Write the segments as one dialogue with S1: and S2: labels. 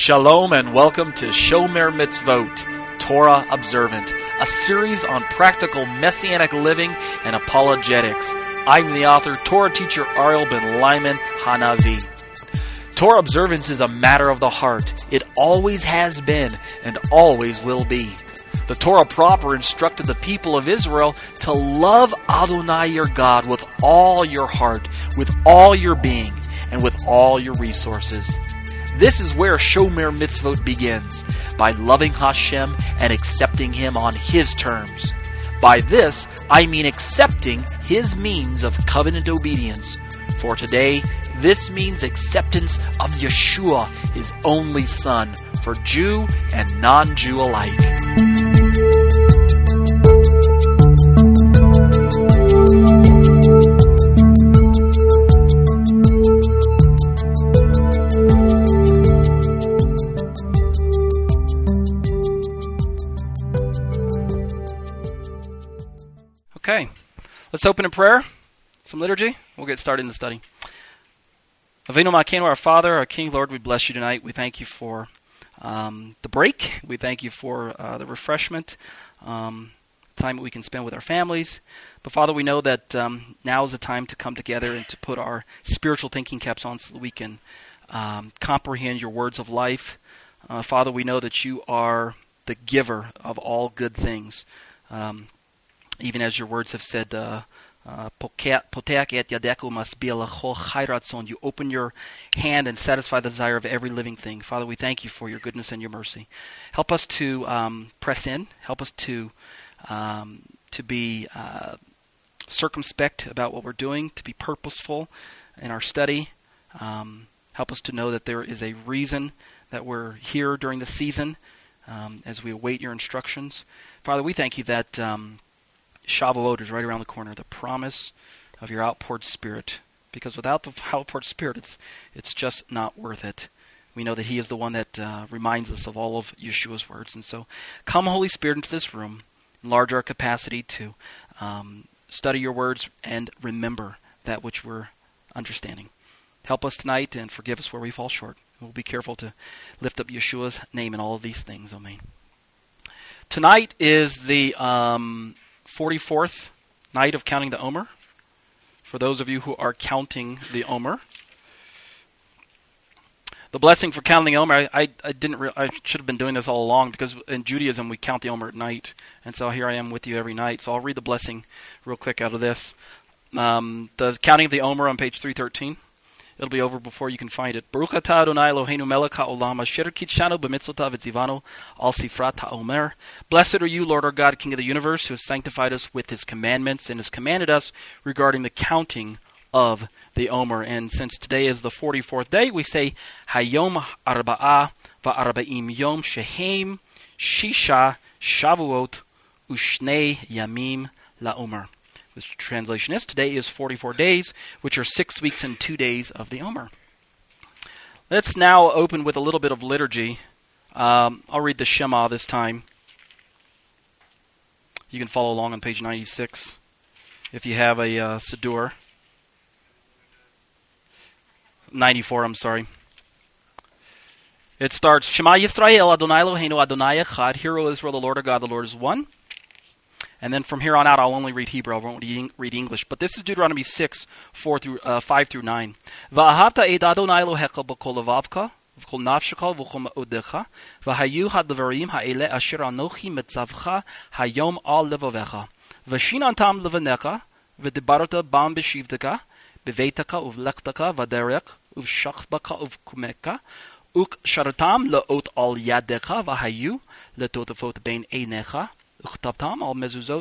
S1: Shalom and welcome to Shomer Mitzvot, Torah Observant, a series on practical Messianic living and apologetics. I'm the author, Torah teacher Ariel ben Lyman Hanavi. Torah observance is a matter of the heart. It always has been and always will be. The Torah proper instructed the people of Israel to love Adonai your God with all your heart, with all your being, and with all your resources. This is where Shomer Mitzvot begins, by loving Hashem and accepting Him on His terms. By this, I mean accepting His means of covenant obedience. For today, this means acceptance of Yeshua, His only Son, for Jew and non-Jew alike.
S2: Okay, let's open in prayer, some liturgy. We'll get started in the study. Avinu Malkeinu, our Father, our King, Lord, we bless you tonight. We thank you for the break. We thank you for the refreshment, time that we can spend with our families. But Father, we know that now is the time to come together and to put our spiritual thinking caps on so that we can comprehend your words of life. Father, we know that you are the giver of all good things. Even as your words have said, Poteach et yadeku masbiah lechol chai ratzon. You open your hand and satisfy the desire of every living thing. Father, we thank you for your goodness and your mercy. Help us to press in. Help us to be circumspect about what we're doing, to be purposeful in our study. Help us to know that there is a reason that we're here during the season as we await your instructions. Father, we thank you that Shavuot is right around the corner, the promise of your outpoured Spirit. Because without the outpoured Spirit, it's just not worth it. We know that He is the one that reminds us of all of Yeshua's words. And so come, Holy Spirit, into this room. Enlarge our capacity to study your words and remember that which we're understanding. Help us tonight and forgive us where we fall short. We'll be careful to lift up Yeshua's name in all of these things. Amen. Tonight is the 44th night of counting the Omer. For those of you who are counting the Omer, the blessing for counting the Omer, I should have been doing this all along, because in Judaism we count the Omer at night, and so here I am with you every night. So I'll read the blessing real quick out of this. The counting of the Omer on page 313. It'll be over before you can find it. Baruch atah Adonai Eloheinu melech haolam asher kitshanu b'mitzvotav v'tzivanu al sifrat ha'omer. Blessed are you, Lord our God, King of the universe, who has sanctified us with His commandments and has commanded us regarding the counting of the Omer. And since today is the 44th day, we say Hayom Arba'a va'arba'im Yom Shehem Shisha Shavuot Ushnei Yamim LaOmer. The translation is, today is 44 days, which are 6 weeks and 2 days of the Omer. Let's now open with a little bit of liturgy. I'll read the Shema this time. You can follow along on page 96 if you have a Siddur. 94, I'm sorry. It starts, Shema Yisrael, Adonai Eloheinu, Adonai Echad. Hear, O Israel, the Lord our God, the Lord is one. And then from here on out, I'll only read Hebrew. I won't read English. But this is Deuteronomy 6, 5 through 9. Va'ahavta et Adonai Elohecha b'kol levavka, v'kol nafsheka, v'kol ma'odecha, v'hayu hadvarim ha'ele asher anochi mitzavcha hayom al levavecha, v'shinantam levanecha, v'dibarta bam b'shivdeka, b'veitaka uvlechtaka, v'derek, uv'shachbaka uv'kumeka, u'ksharatam le'ot al yadecha, v'hayu le'totafot bein einecha, the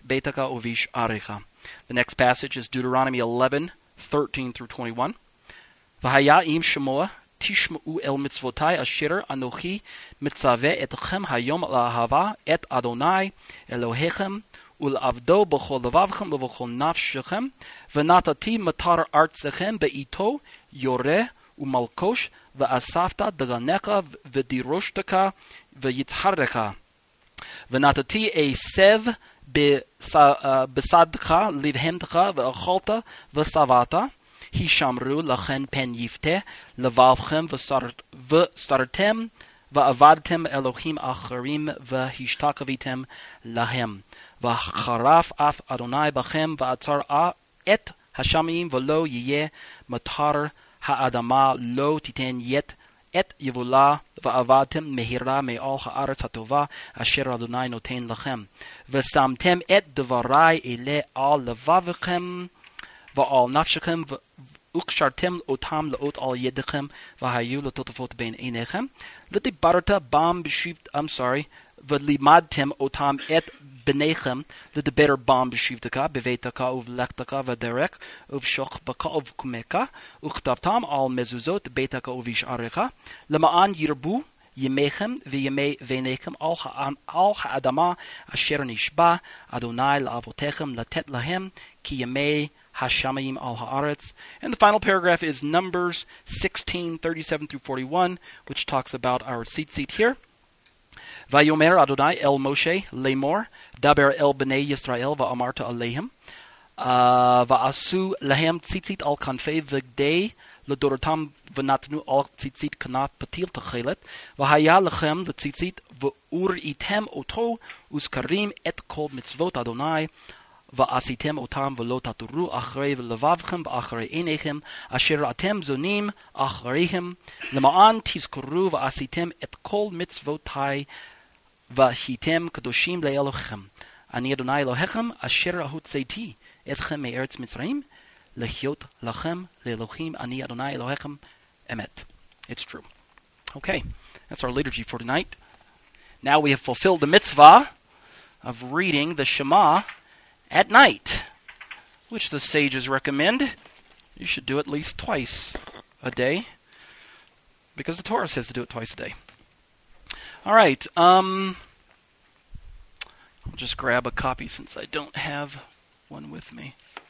S2: next passage is Deuteronomy 11, 13 through 21. V'haya im shemoa tishma'u el mitzvotai asher anochi mitzaveh etchem hayom la'ahava et Adonai Elohechem ul'avdo b'chol levavchem v'chol nafshechem v'natati matar artzechem be'ito yoreh u'malkosh v'asafta d'ganecha v'diroshteka v'yitzharecha V'natati a sev besadcha livhentecha v'acholta v'savata Hishamru lachen pen yifte levavchem v'sartem ועבדתם אלוהים אחרים והשתחוויתם להם. וחרף אף אדוני בכם ועצר את השמים ולא יהיה מטר האדמה לא תיתן את יבולה ועבדתם מהירה מעל הארץ הטובה אשר אדוני נותן לכם. ושמתם את דברי אלה על לבבכם ועל נפשכם וקשרתם אותם לאות על ידיכם והיו לטוטפות בין עיניכם. לדיברת בם ולימדתם אותם את בניכם לדבר בם בשבתך בביתך ובלכתך בדרך ובשוכבך ובקומך וכתבתם על מזוזות ביתך ובשעריך למען ירבו ימיכם וימי בניכם על האדמה אשר נשבע אדוני לאבותיכם לתת להם כי ימי השמיים על הארץ. And the final paragraph is Numbers 16:37 through 41, which talks about our tzitzit here. ויאמר אדוני אל משה לאמור דבר אל בני ישראל ואמרת עליהם ועשו להם ציצית על כנפי בגדי לדורתם ונתנו על ציצית כנף פתיל תכלת והיה לכם לציצית וראיתם אותו וזכרים את כל מצוות אדוני ועשיתם אותם ולא תתורו אחרי לבבכם ואחרי עיניכם אשר אתם זונים אחריהם למען תזכרו ועשיתם את כל מצוותי והייתם קדושים לאלוהיכם. אני אדוני אלוהיכם אשר הוצאתי אתכם מארץ מצרים לחיות לכם לאלוהים. אני אדוני אלוהיכם אמת. It's true. Okay, that's our liturgy for tonight. Now we have fulfilled the mitzvah of reading the Shema at night, which the sages recommend. You should do at least twice a day, because the Torah says to do it twice a day. All right, I'll just grab a copy since I don't have one with me.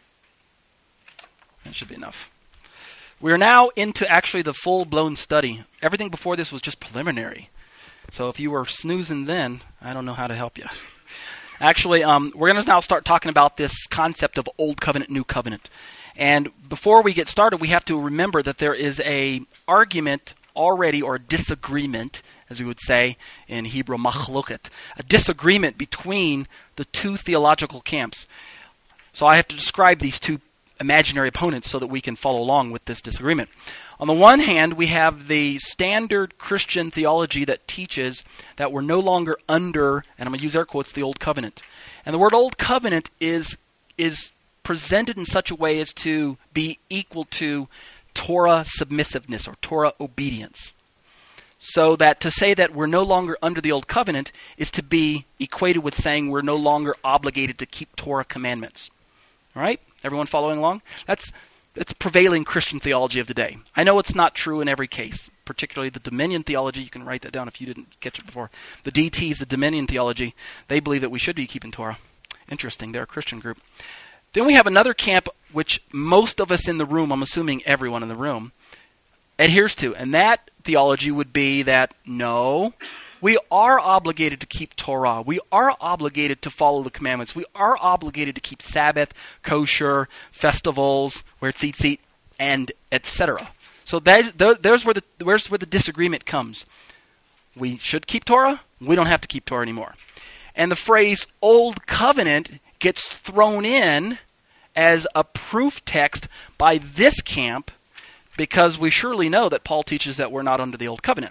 S2: That should be enough. We're now into actually the full-blown study. Everything before this was just preliminary. So if you were snoozing then, I don't know how to help you. Actually, we're going to now start talking about this concept of Old Covenant, New Covenant. And before we get started, we have to remember that there is a argument already, or disagreement, as we would say in Hebrew, machloket, a disagreement between the two theological camps. So I have to describe these two imaginary opponents so that we can follow along with this disagreement. On the one hand, we have the standard Christian theology that teaches that we're no longer under, and I'm going to use air quotes, the Old Covenant. And the word Old Covenant is presented in such a way as to be equal to Torah submissiveness or Torah obedience. So that to say that we're no longer under the Old Covenant is to be equated with saying we're no longer obligated to keep Torah commandments. All right? Everyone following along? That's prevailing Christian theology of the day. I know it's not true in every case, particularly the Dominion theology. You can write that down if you didn't catch it before. The DTs, the Dominion theology, they believe that we should be keeping Torah. Interesting. They're a Christian group. Then we have another camp which most of us in the room, I'm assuming everyone in the room, adheres to. And that theology would be that, no, we are obligated to keep Torah. We are obligated to follow the commandments. We are obligated to keep Sabbath, kosher, festivals, wear tzitzit, and etc. So there's where the disagreement comes. We should keep Torah. We don't have to keep Torah anymore. And the phrase Old Covenant gets thrown in as a proof text by this camp because we surely know that Paul teaches that we're not under the Old Covenant.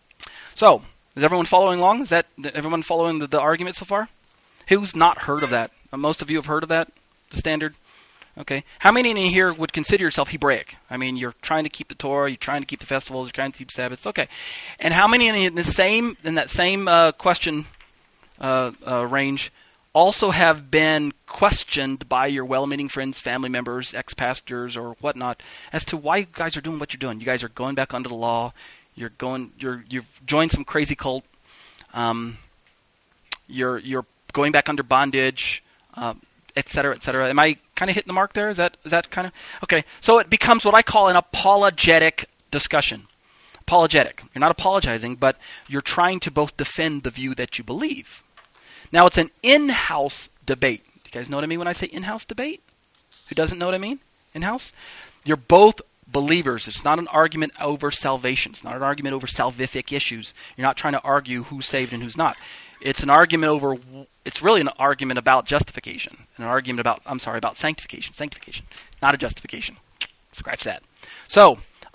S2: So, is everyone following along? Is that everyone following the argument so far? Who's not heard of that? Most of you have heard of that, the standard? Okay. How many in here would consider yourself Hebraic? I mean, you're trying to keep the Torah, you're trying to keep the festivals, you're trying to keep Sabbaths. Okay. And how many in that same question range also have been questioned by your well-meaning friends, family members, ex-pastors, or whatnot, as to why you guys are doing what you're doing? You guys are going back under the law. You've joined some crazy cult. You're going back under bondage, et cetera, et cetera. Am I kind of hitting the mark there? Is that kind of okay? So it becomes what I call an apologetic discussion. Apologetic. You're not apologizing, but you're trying to both defend the view that you believe. Now it's an in-house debate. Do you guys know what I mean when I say in-house debate? Who doesn't know what I mean? In-house? You're both believers. It's not an argument over salvation. It's not an argument over salvific issues. You're not trying to argue who's saved and who's not. It's really an argument about justification. About sanctification. Sanctification, not a justification. Scratch that. So,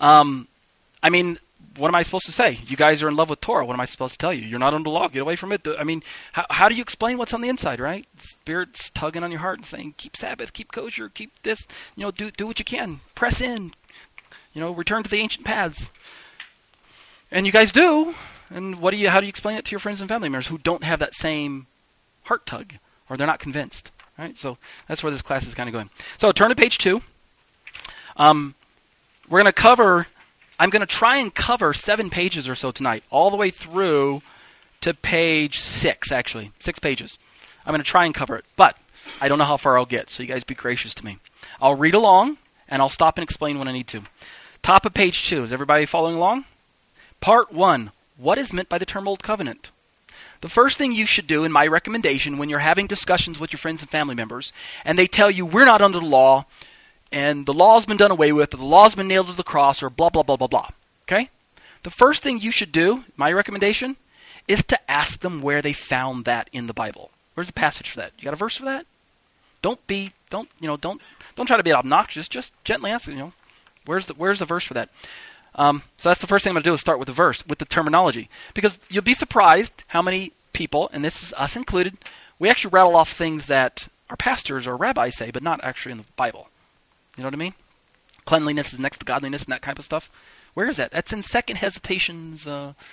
S2: what am I supposed to say? You guys are in love with Torah. What am I supposed to tell you? You're not under law. Get away from it. How do you explain what's on the inside, right? Spirit's tugging on your heart and saying, keep Sabbath, keep kosher, keep this. Do what you can. Press in. Return to the ancient paths. And you guys do. And how do you explain it to your friends and family members who don't have that same heart tug, or they're not convinced? Right? So that's where this class is kind of going. So turn to page 2. I'm going to try and cover 7 pages or so tonight, all the way through to page 6, actually. 6 pages. I'm going to try and cover it, but I don't know how far I'll get, so you guys be gracious to me. I'll read along, and I'll stop and explain when I need to. Top of page 2. Is everybody following along? Part 1. What is meant by the term Old Covenant? The first thing you should do, in my recommendation, when you're having discussions with your friends and family members, and they tell you we're not under the law, and the law's been done away with, or the law's been nailed to the cross, or blah, blah, blah, blah, blah. Okay? The first thing you should do, my recommendation, is to ask them where they found that in the Bible. Where's the passage for that? You got a verse for that? Don't try to be obnoxious. Just gently ask, where's the verse for that? So that's the first thing I'm going to do, is start with the verse, with the terminology. Because you'll be surprised how many people, and this is us included, we actually rattle off things that our pastors or rabbis say, but not actually in the Bible. You know what I mean? Cleanliness is next to godliness and that kind of stuff. Where is that? That's in Second Hesitations,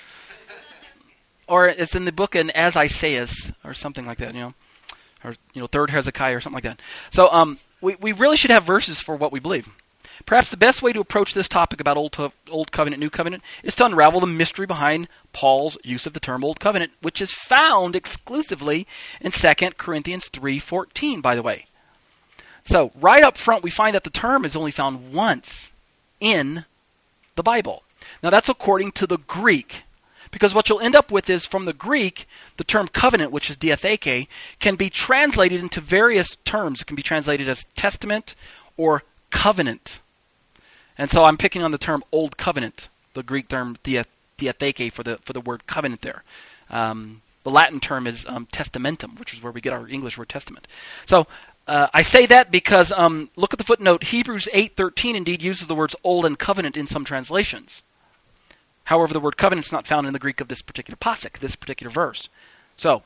S2: or it's in the book in As Isaiah, or something like that, or Third Hezekiah or something like that. So we really should have verses for what we believe. Perhaps the best way to approach this topic about Old Covenant, New Covenant, is to unravel the mystery behind Paul's use of the term Old Covenant, which is found exclusively in 2 Corinthians 3:14, by the way. So, right up front, we find that the term is only found once in the Bible. Now, that's according to the Greek. Because what you'll end up with is, from the Greek, the term covenant, which is diatheke, can be translated into various terms. It can be translated as testament or covenant. And so I'm picking on the term Old Covenant, the Greek term diatheke for the word covenant there. The Latin term is testamentum, which is where we get our English word testament. So I say that because look at the footnote. Hebrews 8:13 indeed uses the words old and covenant in some translations. However, the word covenant is not found in the Greek of this particular pasuk, this particular verse. So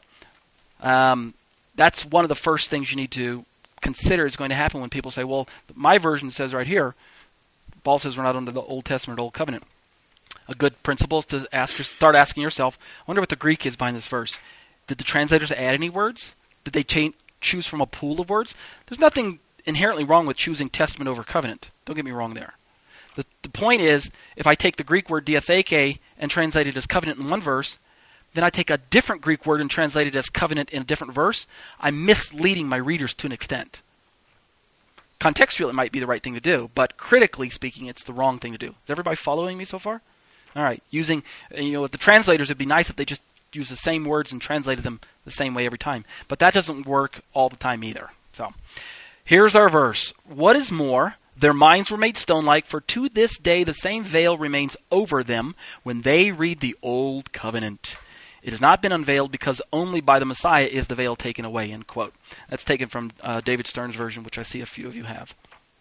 S2: that's one of the first things you need to consider is going to happen when people say, well, my version says right here, Paul says we're not under the Old Testament or Old Covenant. A good principle is to start asking yourself, I wonder what the Greek is behind this verse. Did the translators add any words? Did they choose from a pool of words? There's nothing inherently wrong with choosing testament over covenant. Don't get me wrong there. The point is, if I take the Greek word diatheke and translate it as covenant in one verse, then I take a different Greek word and translate it as covenant in a different verse, I'm misleading my readers to an extent. Contextually, it might be the right thing to do, but critically speaking, it's the wrong thing to do. Is everybody following me so far? All right. Using, with the translators, it'd be nice if they just used the same words and translated them the same way every time. But that doesn't work all the time either. So, here's our verse. What is more, their minds were made stone-like, for to this day the same veil remains over them when they read the Old Covenant. It has not been unveiled because only by the Messiah is the veil taken away, end quote. That's taken from David Stern's version, which I see a few of you have.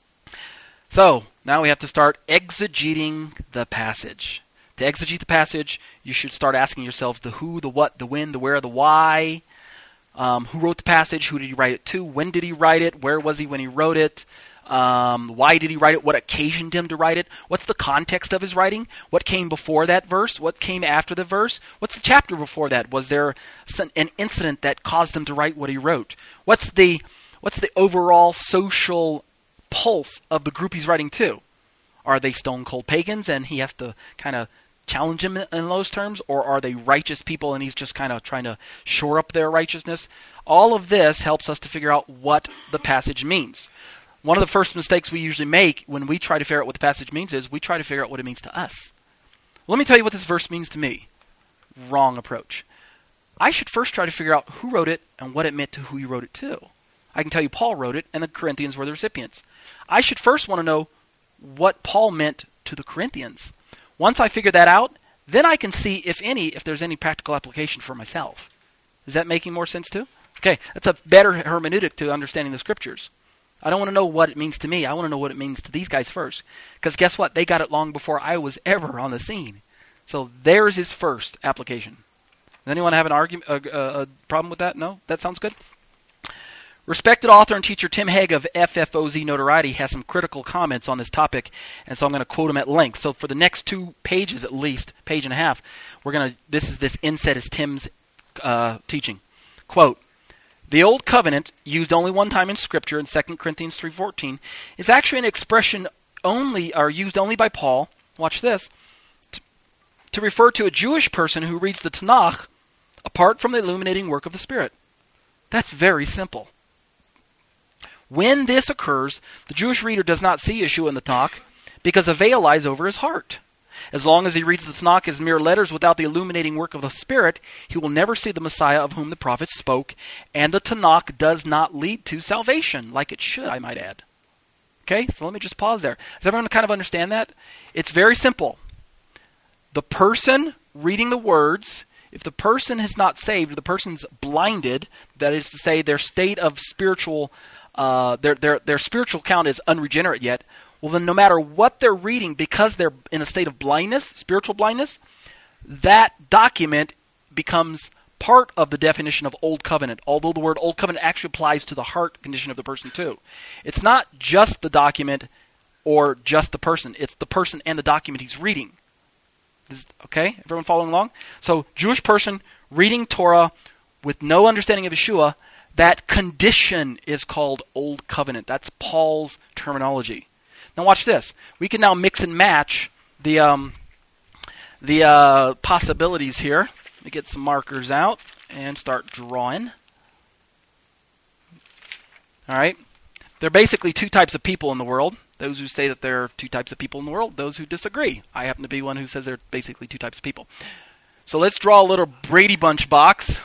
S2: So, now we have to start exegeting the passage. To exegete the passage, you should start asking yourselves the who, the what, the when, the where, the why. Who wrote the passage? Who did he write it to? When did he write it? Where was he when he wrote it? Why did he write it? What occasioned him to write it? What's the context of his writing? What came before that verse? What came after the verse? What's the chapter before that? Was there an incident that caused him to write what he wrote? What's the overall social pulse of the group he's writing to? Are they stone cold pagans and he has to kind of challenge him in those terms? Or are they righteous people and he's just kind of trying to shore up their righteousness? All of this helps us to figure out what the passage means. One of the first mistakes we usually make when we try to figure out what the passage means is we try to figure out what it means to us. Let me tell you what this verse means to me. Wrong approach. I should first try to figure out who wrote it and what it meant to who he wrote it to. I can tell you Paul wrote it and the Corinthians were the recipients. I should first want to know what Paul meant to the Corinthians. Once I figure that out, then I can see, if there's any practical application for myself. Is that making more sense too? Okay, that's a better hermeneutic to understanding the Scriptures. I don't want to know what it means to me. I want to know what it means to these guys first. Because guess what? They got it long before I was ever on the scene. So there's his first application. Does anyone have a problem with that? No? That sounds good? Respected author and teacher Tim Hegg of FFOZ Notoriety has some critical comments on this topic, and so I'm going to quote him at length. So for the next 2 pages, at least, page and a half, this inset is Tim's teaching. Quote, "The Old Covenant, used only one time in Scripture in 2 Corinthians 3:14, is actually an expression used only by Paul, watch this, to refer to a Jewish person who reads the Tanakh apart from the illuminating work of the Spirit. That's very simple. When this occurs, the Jewish reader does not see Yeshua in the Tanakh because a veil lies over his heart. As long as he reads the Tanakh as mere letters without the illuminating work of the Spirit, he will never see the Messiah of whom the prophets spoke, and the Tanakh does not lead to salvation, like it should, I might add." Okay, so let me just pause there. Does everyone kind of understand that? It's very simple. The person reading the words, if the person is not saved, the person's blinded, that is to say their state of spiritual, their spiritual count is unregenerate yet, well then no matter what they're reading, because they're in a state of blindness, spiritual blindness, that document becomes part of the definition of Old Covenant, although the word Old Covenant actually applies to the heart condition of the person too. It's not just the document or just the person. It's the person and the document he's reading. Okay? Everyone following along? So, Jewish person reading Torah with no understanding of Yeshua, that condition is called Old Covenant. That's Paul's terminology. Now watch this. We can now mix and match the possibilities here. Let me get some markers out and start drawing. All right. There are basically 2 types of people in the world. Those who say that there are 2 types of people in the world. Those who disagree. I happen to be one who says there are basically 2 types of people. So let's draw a little Brady Bunch box.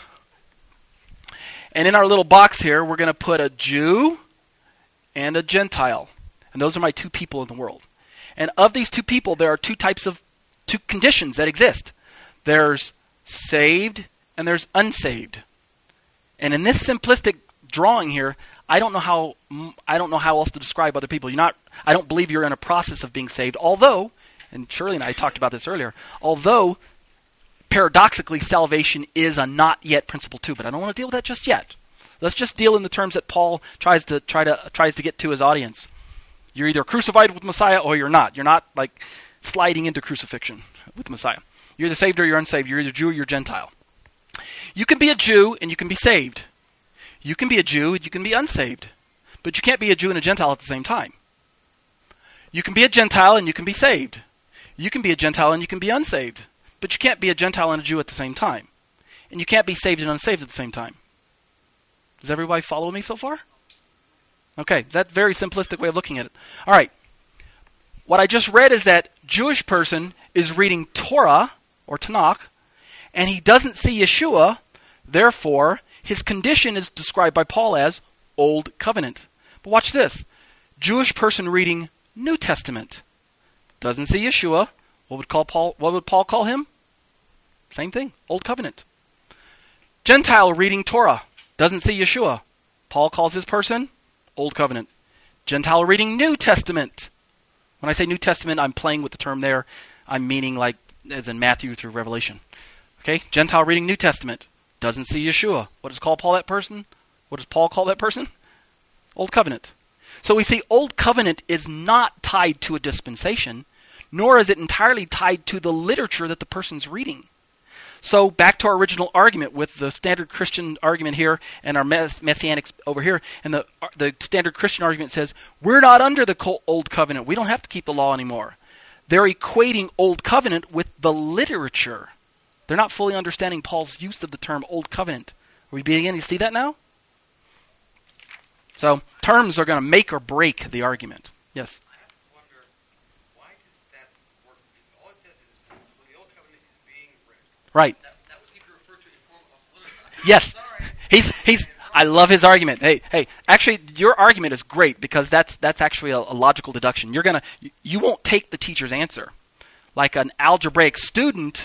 S2: And in our little box here, we're going to put a Jew and a Gentile. And those are my 2 people in the world. And of these 2 people, there are 2 conditions that exist. There's saved and there's unsaved. And in this simplistic drawing here, I don't know how else to describe other people. I don't believe you're in a process of being saved, although, and Shirley and I talked about this earlier, although paradoxically salvation is a not yet principle too, but I don't want to deal with that just yet. Let's just deal in the terms that Paul tries to get to his audience. You're either crucified with Messiah or you're not. You're not like sliding into crucifixion with Messiah. You're either saved or you're unsaved. You're either Jew or you're Gentile. You can be a Jew and you can be saved. You can be a Jew and you can be unsaved. But you can't be a Jew and a Gentile at the same time. You can be a Gentile and you can be saved. You can be a Gentile and you can be unsaved. But you can't be a Gentile and a Jew at the same time. And you can't be saved and unsaved at the same time. Does everybody follow me so far? Okay, that's a very simplistic way of looking at it. All right. What I just read is that Jewish person is reading Torah, or Tanakh, and he doesn't see Yeshua, therefore, his condition is described by Paul as Old Covenant. But watch this. Jewish person reading New Testament doesn't see Yeshua. What would Paul call him? Same thing, Old Covenant. Gentile reading Torah doesn't see Yeshua. Paul calls his person Old Covenant. Gentile reading New Testament. When I say New Testament, I'm playing with the term there. I'm meaning like as in Matthew through Revelation. Okay? Gentile reading New Testament doesn't see Yeshua. What does Paul call that person? Old Covenant. So we see Old Covenant is not tied to a dispensation, nor is it entirely tied to the literature that the person's reading. So back to our original argument with the standard Christian argument here and our messianics over here, and the standard Christian argument says, we're not under the Old Covenant. We don't have to keep the law anymore. They're equating Old Covenant with the literature. They're not fully understanding Paul's use of the term Old Covenant. Are we beginning to see that now? So terms are going to make or break the argument. Yes?
S3: I have to wonder, why does that work? Because all it says is when the Old Covenant is being read.
S2: Right.
S3: That was even referred to in form of literature.
S2: Yes.
S3: Sorry.
S2: He's I love his argument. Hey, actually, your argument is great because that's actually a logical deduction. You won't take the teacher's answer. Like an algebraic student,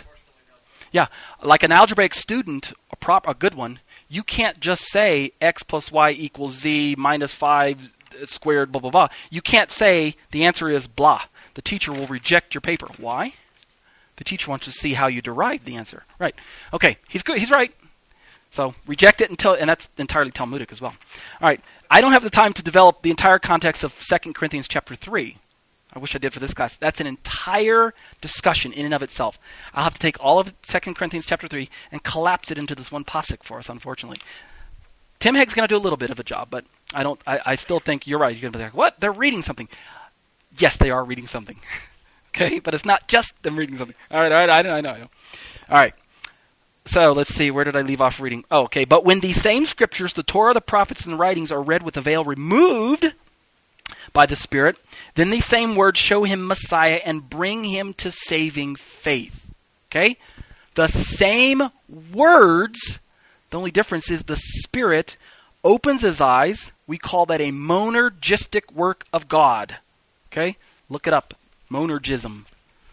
S2: a good one, you can't just say x plus y equals z minus 5 squared, blah, blah, blah. You can't say the answer is blah. The teacher will reject your paper. Why? The teacher wants to see how you derive the answer. Right. Okay, he's good. He's right. So reject it and that's entirely Talmudic as well. All right. I don't have the time to develop the entire context of 2 Corinthians chapter 3. I wish I did for this class. That's an entire discussion in and of itself. I'll have to take all of 2 Corinthians chapter 3 and collapse it into this one pasuk for us, unfortunately. Tim Hegg's going to do a little bit of a job, but I still think you're right. You're going to be like, what? They're reading something. Yes, they are reading something. Okay? But it's not just them reading something. All right, I know. All right. So let's see, where did I leave off reading? Oh, okay. But when these same scriptures, the Torah, the prophets, and the writings are read with the veil removed by the Spirit, then these same words show him Messiah and bring him to saving faith. Okay? The same words, the only difference is the Spirit opens his eyes. We call that a monergistic work of God. Okay? Look it up. Monergism.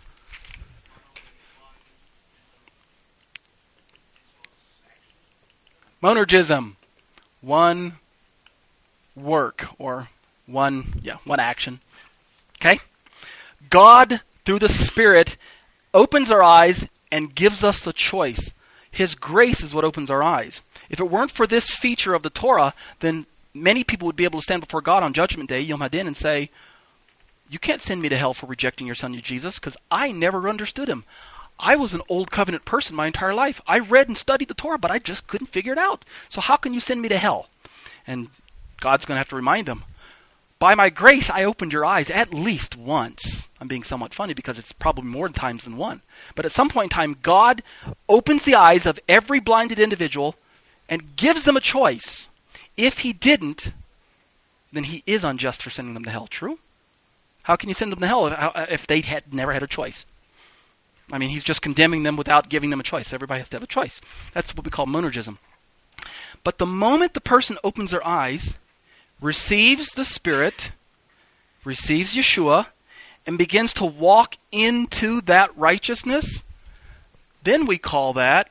S2: Monergism. One work or one action. Okay? God, through the Spirit, opens our eyes and gives us a choice. His grace is what opens our eyes. If it weren't for this feature of the Torah, then many people would be able to stand before God on Judgment Day, Yom Hadin, and say, you can't send me to hell for rejecting your son, Jesus, because I never understood him. I was an old covenant person my entire life. I read and studied the Torah, but I just couldn't figure it out. So how can you send me to hell? And God's going to have to remind them, by my grace, I opened your eyes at least once. I'm being somewhat funny because it's probably more times than one. But at some point in time, God opens the eyes of every blinded individual and gives them a choice. If he didn't, then he is unjust for sending them to hell. True? How can you send them to hell if they had never had a choice? I mean, he's just condemning them without giving them a choice. Everybody has to have a choice. That's what we call monergism. But the moment the person opens their eyes, receives the Spirit, receives Yeshua, and begins to walk into that righteousness, then we call that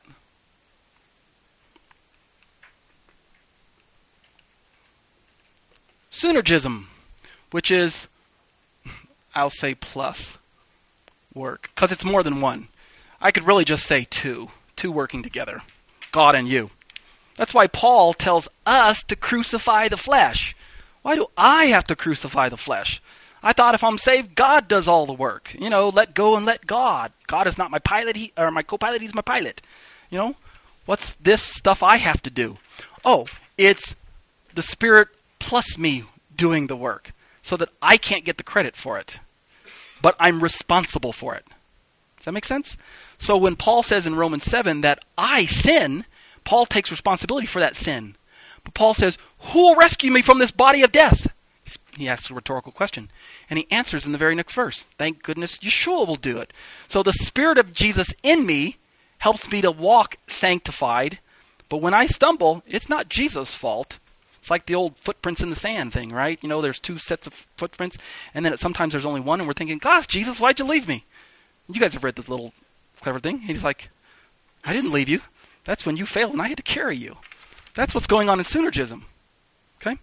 S2: synergism, which is, I'll say plus work, because it's more than one. I could really just say two working together, God and you. That's why Paul tells us to crucify the flesh. Why do I have to crucify the flesh? I thought if I'm saved, God does all the work. Let go and let God. God is not my pilot, my co-pilot, he's my pilot. What's this stuff I have to do? Oh, it's the Spirit plus me doing the work, so that I can't get the credit for it. But I'm responsible for it. Does that make sense? So when Paul says in Romans 7 that I sin, Paul takes responsibility for that sin. But Paul says, who will rescue me from this body of death? He asks a rhetorical question. And he answers in the very next verse. Thank goodness Yeshua will do it. So the Spirit of Jesus in me helps me to walk sanctified. But when I stumble, it's not Jesus' fault. It's like the old footprints in the sand thing, right? There's two sets of footprints, and then sometimes there's only one, and we're thinking, gosh, Jesus, why'd you leave me? You guys have read this little clever thing. He's like, I didn't leave you. That's when you failed, and I had to carry you. That's what's going on in synergism. Okay?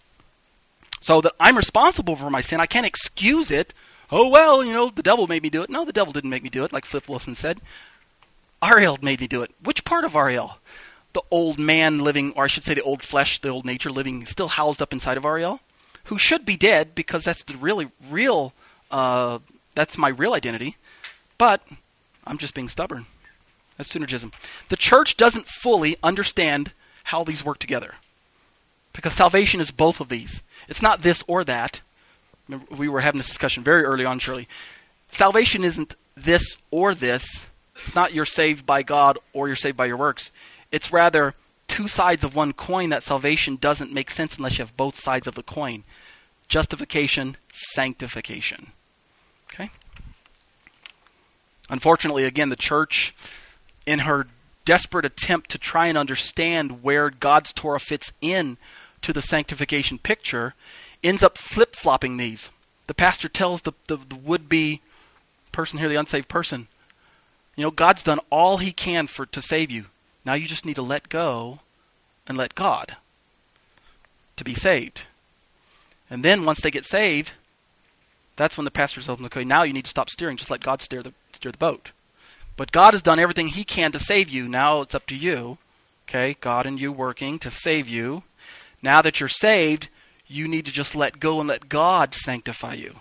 S2: So that I'm responsible for my sin. I can't excuse it. Oh, well, the devil made me do it. No, the devil didn't make me do it, like Flip Wilson said. Ariel made me do it. Which part of Ariel? The old man living, or I should say the old flesh, the old nature living, still housed up inside of Ariel, who should be dead because that's the real, that's my real identity. But I'm just being stubborn. That's synergism. The church doesn't fully understand how these work together, because salvation is both of these. It's not this or that. Remember, we were having this discussion very early on, Shirley. Salvation isn't this or this. It's not you're saved by God or you're saved by your works. It's rather two sides of one coin. That salvation doesn't make sense unless you have both sides of the coin. Justification, sanctification. Okay? Unfortunately, again, the church, in her desperate attempt to try and understand where God's Torah fits in to the sanctification picture ends up flip-flopping these. The pastor tells the would-be person here, the unsaved person, God's done all he can to save you. Now you just need to let go and let God to be saved. And then once they get saved, that's when the pastor tells them, okay, now you need to stop steering. Just let God steer the boat. But God has done everything he can to save you. Now it's up to you. Okay, God and you working to save you. Now that you're saved, you need to just let go and let God sanctify you.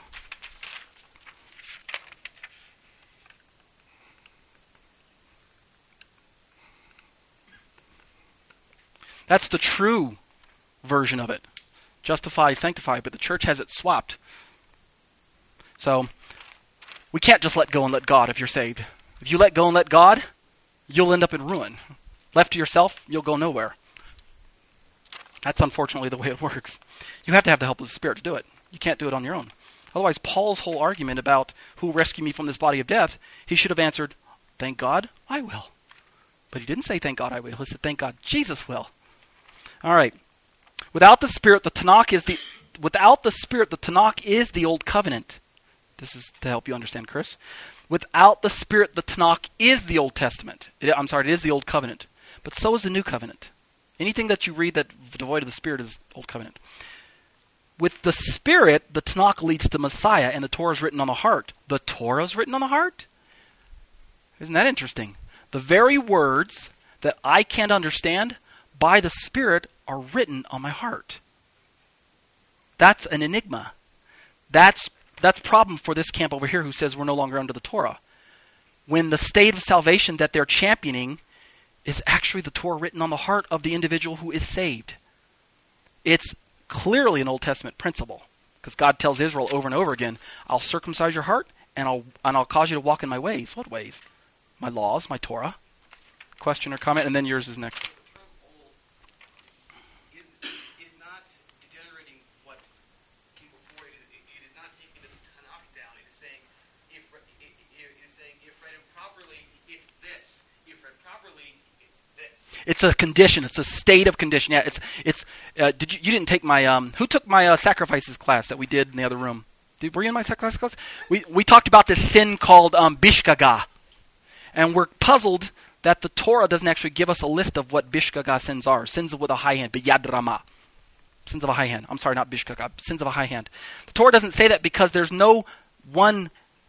S2: That's the true version of it. Justify, sanctify, but the church has it swapped. So, we can't just let go and let God if you're saved. If you let go and let God, you'll end up in ruin. Left to yourself, you'll go nowhere. That's unfortunately the way it works. You have to have the help of the Spirit to do it. You can't do it on your own. Otherwise, Paul's whole argument about who will rescue me from this body of death, he should have answered, thank God, I will. But he didn't say, thank God, I will. He said, thank God, Jesus will. All right. Without the Spirit, the Tanakh is the Old Covenant. This is to help you understand, Chris. Without the Spirit, the Tanakh is the Old Testament. It is the Old Covenant. But so is the New Covenant. Anything that you read that devoid of the Spirit is Old Covenant. With the Spirit, the Tanakh leads to Messiah, and the Torah is written on the heart. The Torah is written on the heart? Isn't that interesting? The very words that I can't understand, by the Spirit, are written on my heart. That's an enigma. That's problem for this camp over here who says we're no longer under the Torah. When the state of salvation that they're championing is actually the Torah written on the heart of the individual who is saved. It's clearly an Old Testament principle, because God tells Israel over and over again, I'll circumcise your heart and I'll cause you to walk in my ways. What ways? My laws, my Torah. Question or comment, and then yours is next. It's a condition. It's a state of condition. Yeah, you didn't take my who took my sacrifices class that we did in the other room? Were you in my sacrifices class? We talked about this sin called bishgaga, and we're puzzled that the Torah doesn't actually give us a list of what bishgaga sins are. Sins with a high hand, biyad rama. Sins of a high hand. I'm sorry, not bishgaga. Sins of a high hand. The Torah doesn't say that because there's no one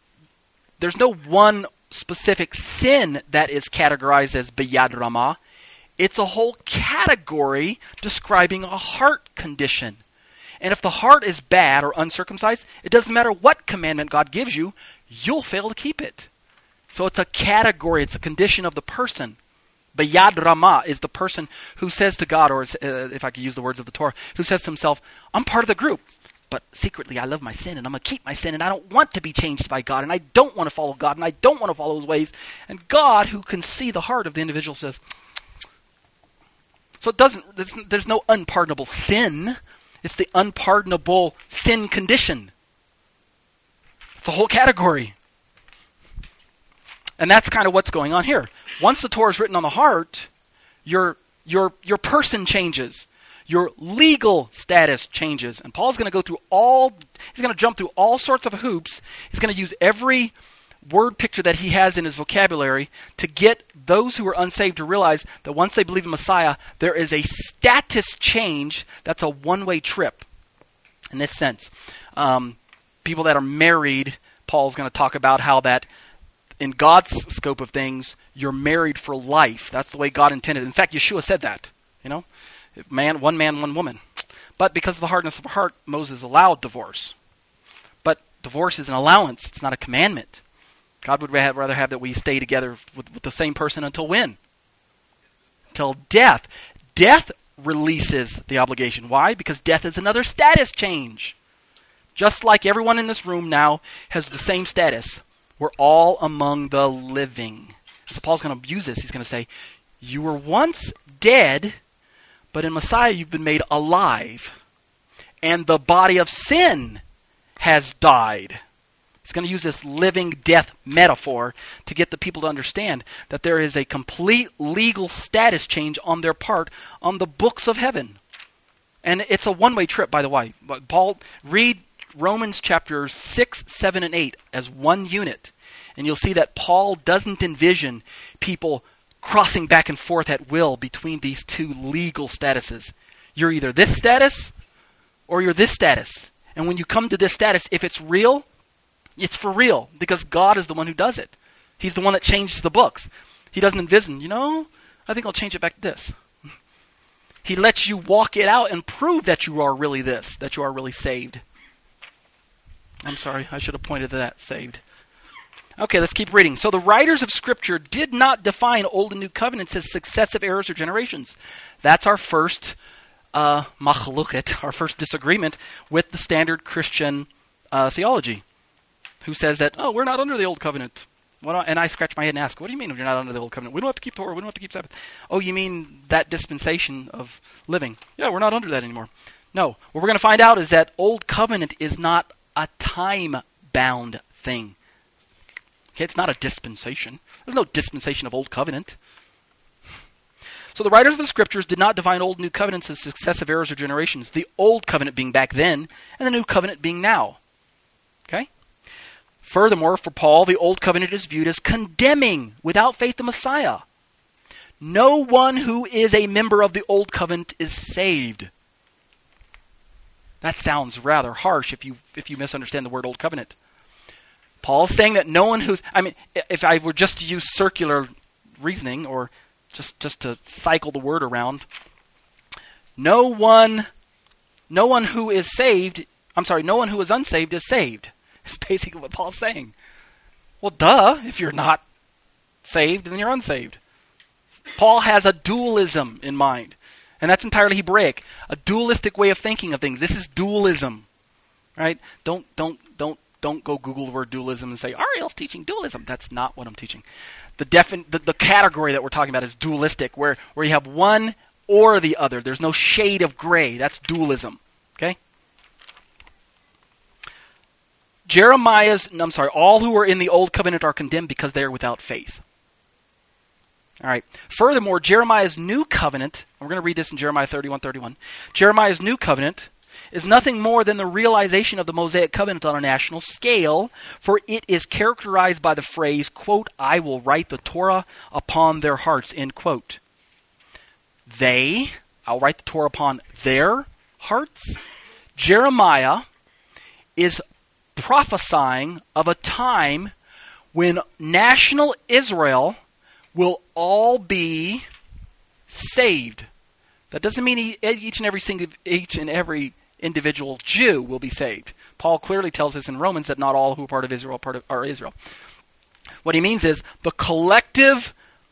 S2: specific sin that is categorized as biyad rama. It's a whole category describing a heart condition. And if the heart is bad or uncircumcised, it doesn't matter what commandment God gives you, you'll fail to keep it. So it's a category, it's a condition of the person. Biyad Rama is the person who says to God, or if I could use the words of the Torah, who says to himself, I'm part of the group, but secretly I love my sin, and I'm going to keep my sin, and I don't want to be changed by God, and I don't want to follow God, and I don't want to follow his ways. And God, who can see the heart of the individual, says, so there's no unpardonable sin. It's the unpardonable sin condition. It's a whole category. And that's kind of what's going on here. Once the Torah is written on the heart, your person changes. Your legal status changes. And Paul's going to he's going to jump through all sorts of hoops. He's going to use every word picture that he has in his vocabulary to get those who are unsaved to realize that once they believe in Messiah, there is a status change that's a one-way trip. In this sense, people that are married, Paul's going to talk about how that in God's scope of things, you're married for life. That's the way God intended. In fact, Yeshua said that. Man, one woman. But because of the hardness of heart, Moses allowed divorce. But divorce is an allowance. It's not a commandment. God would rather have that we stay together with the same person until when? Until death. Death releases the obligation. Why? Because death is another status change. Just like everyone in this room now has the same status. We're all among the living. So Paul's going to use this. He's going to say, you were once dead, but in Messiah you've been made alive. And the body of sin has died. He's going to use this living death metaphor to get the people to understand that there is a complete legal status change on their part on the books of heaven. And it's a one-way trip, by the way. But Paul, read Romans chapters 6, 7, and 8 as one unit. And you'll see that Paul doesn't envision people crossing back and forth at will between these two legal statuses. You're either this status or you're this status. And when you come to this status, if it's real, it's for real, because God is the one who does it. He's the one that changes the books. He doesn't envision, I think I'll change it back to this. He lets you walk it out and prove that you are really this, that you are really saved. I'm sorry, I should have pointed to that, saved. Okay, let's keep reading. So the writers of Scripture did not define Old and New Covenants as successive eras or generations. That's our first machloket, our first disagreement with the standard Christian theology, who says that, we're not under the Old Covenant. And I scratch my head and ask, what do you mean you're not under the Old Covenant? We don't have to keep Torah, we don't have to keep Sabbath. Oh, you mean that dispensation of living? Yeah, we're not under that anymore. No, what we're going to find out is that Old Covenant is not a time-bound thing. Okay, it's not a dispensation. There's no dispensation of Old Covenant. So the writers of the Scriptures did not define Old and New Covenants as successive eras or generations, the Old Covenant being back then, and the New Covenant being now. Okay? Furthermore, for Paul, the Old Covenant is viewed as condemning without faith the Messiah. No one who is a member of the Old Covenant is saved. That sounds rather harsh if you misunderstand the word Old Covenant. Paul's saying that no one who's... if I were just to use circular reasoning, or just to cycle the word around, no one who is saved... no one who is unsaved is saved. It's basically what Paul's saying. Well, duh, if you're not saved, then you're unsaved. Paul has a dualism in mind, and that's entirely Hebraic. A dualistic way of thinking of things. This is dualism, right? Don't go Google the word dualism and say, Ariel's teaching dualism. That's not what I'm teaching. The category that we're talking about is dualistic, where you have one or the other. There's no shade of gray. That's dualism, okay? All who are in the Old Covenant are condemned because they are without faith. All right. Furthermore, Jeremiah's new covenant, we're going to read this in Jeremiah 31:31. Jeremiah's new covenant is nothing more than the realization of the Mosaic covenant on a national scale, for it is characterized by the phrase, quote, I will write the Torah upon their hearts, end quote. I'll write the Torah upon their hearts. Jeremiah is prophesying of a time when national Israel will all be saved. That doesn't mean each and every individual Jew will be saved. Paul clearly tells us in Romans that not all who are part of Israel are Israel. What he means is the collective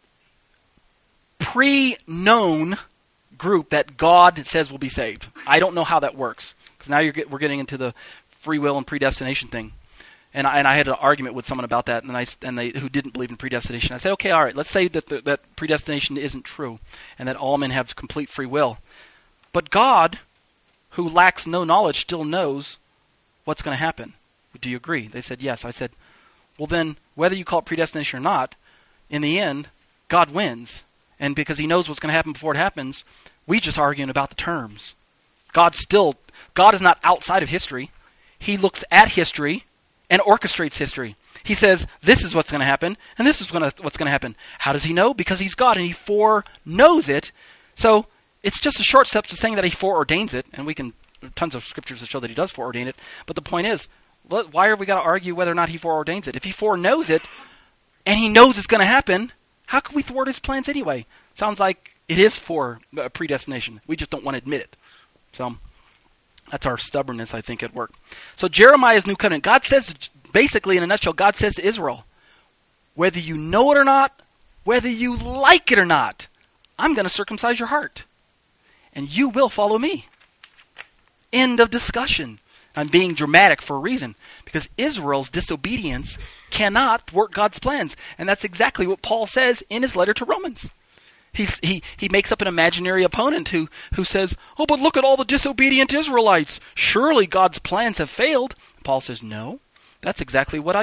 S2: pre-known group that God says will be saved. I don't know how that works, because now we're getting into the free will and predestination thing, and I had an argument with someone about that, and they who didn't believe in predestination. I said, okay, all right, let's say that predestination isn't true, and that all men have complete free will, but God, who lacks no knowledge, still knows what's going to happen. Do you agree? They said yes. I said, well then, whether you call it predestination or not, in the end, God wins, and because He knows what's going to happen before it happens, we just arguing about the terms. God is not outside of history. He looks at history and orchestrates history. He says, this is what's going to happen, and this is what's going to happen. How does He know? Because He's God, and He foreknows it. So it's just a short step to saying that He foreordains it, and we can tons of scriptures that show that He does foreordain it. But the point is, why are we got to argue whether or not He foreordains it? If He foreknows it, and He knows it's going to happen, how can we thwart His plans anyway? Sounds like it is for predestination. We just don't want to admit it. So that's our stubbornness, I think, at work. So Jeremiah's new covenant, God says, basically in a nutshell, God says to Israel, whether you know it or not, whether you like it or not, I'm going to circumcise your heart, and you will follow me. End of discussion. I'm being dramatic for a reason, because Israel's disobedience cannot thwart God's plans, and that's exactly what Paul says in his letter to Romans. He makes up an imaginary opponent who says, oh, but look at all the disobedient Israelites. Surely God's plans have failed. Paul says, no, That's exactly what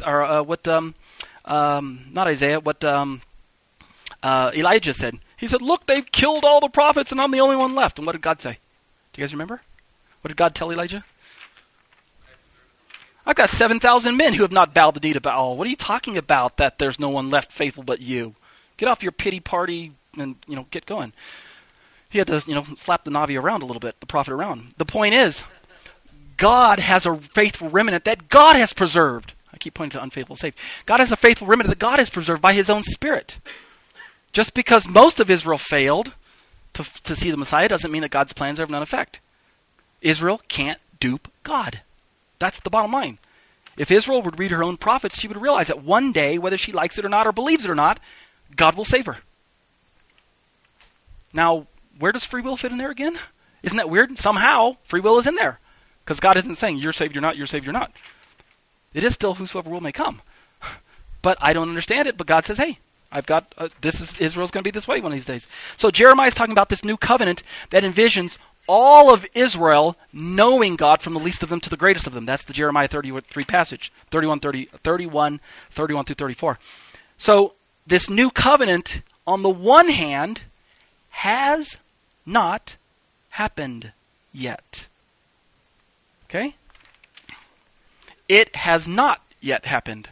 S2: Elijah said. He said, look, they've killed all the prophets and I'm the only one left. And what did God say? Do you guys remember? What did God tell Elijah? I've got 7,000 men who have not bowed the knee to Baal. What are you talking about that there's no one left faithful but you? Get off your pity party and, get going. He had to, slap the Navi around a little bit, the prophet around. The point is, God has a faithful remnant that God has preserved. I keep pointing to unfaithful saved. God has a faithful remnant that God has preserved by his own Spirit. Just because most of Israel failed to see the Messiah doesn't mean that God's plans are of none effect. Israel can't dupe God. That's the bottom line. If Israel would read her own prophets, she would realize that one day, whether she likes it or not or believes it or not, God will save her. Now, where does free will fit in there again? Isn't that weird? Somehow, free will is in there. Because God isn't saying, you're saved, you're not, you're saved, you're not. It is still whosoever will may come. But I don't understand it, but God says, hey, I've got, Israel's going to be this way one of these days. So Jeremiah is talking about this new covenant that envisions all of Israel knowing God from the least of them to the greatest of them. That's the Jeremiah 33 passage, 31 through 34. So this new covenant, on the one hand, has not happened yet. Okay? It has not yet happened.